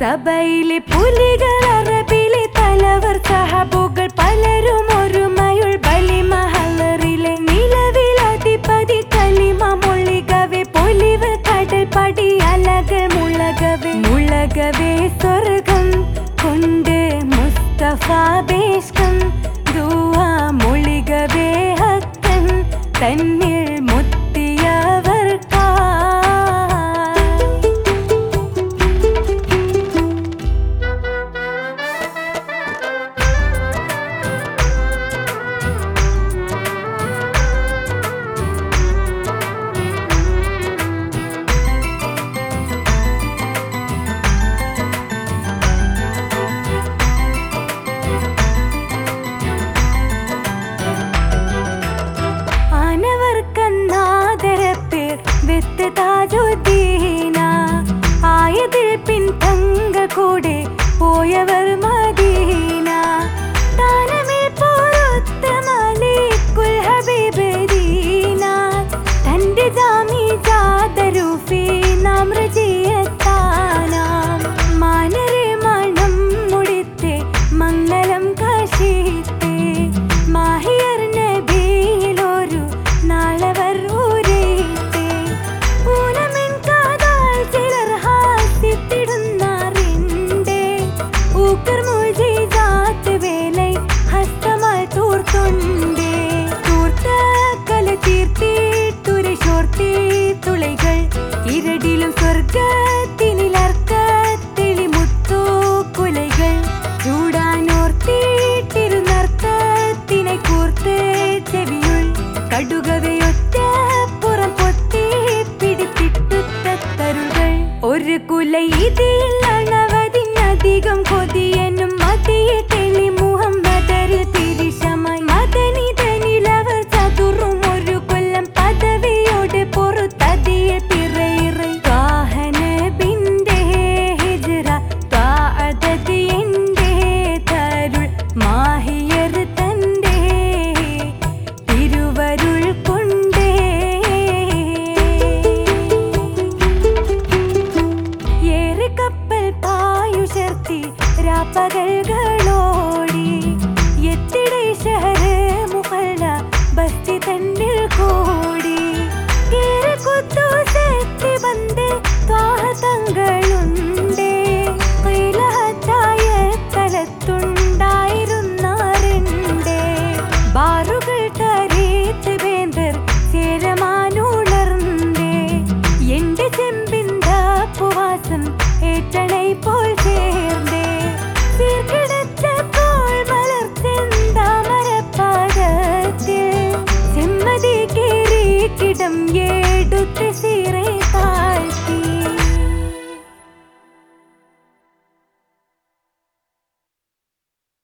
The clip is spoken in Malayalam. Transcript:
സഭയിലെ പുലികൾ അറബിലെ തലവർ സഹബുകൾ പലരും ഒരുമയുൾ ബലി മഹലറിലെ നിലവിൽ അധിപതി കലിമ മൊഴികവേ പൊലിവ് കടൽ പടി അലകൾ മുളകവേ സ്വർഗം കൊണ്ട് മുസ്തഫ ബേഷ്കം ദുആ മൊഴികവേ ഹക്കൻ തന്നിൽ മുത്തിയവർക്കാ ആയതിൽ പിൻ തങ്ക കൂടെ പോയവർ മദീന താനമിൽ പോരൊത്ത മലിക്കുൽ ഹബീബ് ദീന തന്റെ ജാമി ജാദരൂഫി നാം റജിയത്താനാം മാനരെ മണം മുടിത്തെ മംഗളം കാശിത്തെ മാഹിയർ നബിയിലൊരു നാളവർ ഊരേത്തെ പൂനമിൻ കാതാൽ ചിലർ ഹാസിത്തിടുന്നാറിന്റെ ഊക്കർ മുജിജാത്ത് വേലൈ ഹസ്തമാൽ തൂർത്തുണ്ടേ തൂർത്ത കല തീർത്തിട്ടുരശോർത്തി തുളൈകൾ ഇരടിലും സ്വർഗത്തിനിലർക്കത്തിളി മുത്തു കുലൈകൾ ചൂടാനോർത്തിട്ടിരുന്നർക്കത്തിനെ കൂർത്ത് ചെവിയുൾ കടുകവയൊറ്റ പുറം പൊത്തി പിടിത്തിട്ടുത്തരുകൾ ഒരു കുല ഇതിൽ അണവതിനധികം കൊതിയനും മതിയെ തെളി മുഹമ്മദർ തിരിശമായി മദനിതനിലവർ ചതുറും ഒരു കൊല്ലം പദവിയോട് പൊറുത്തതിയെ പിറയിറൈ വാഹനബിന്റെ ഹിജ്റ ത്വാഅദത് എന്റെ തരുൾ മാഹിയർ തന്റെ തിരുവരുൾ കൊണ്ടേ ഏറെ കപ്പൽ പായുശർത്തി രാപ്പകൽകളോ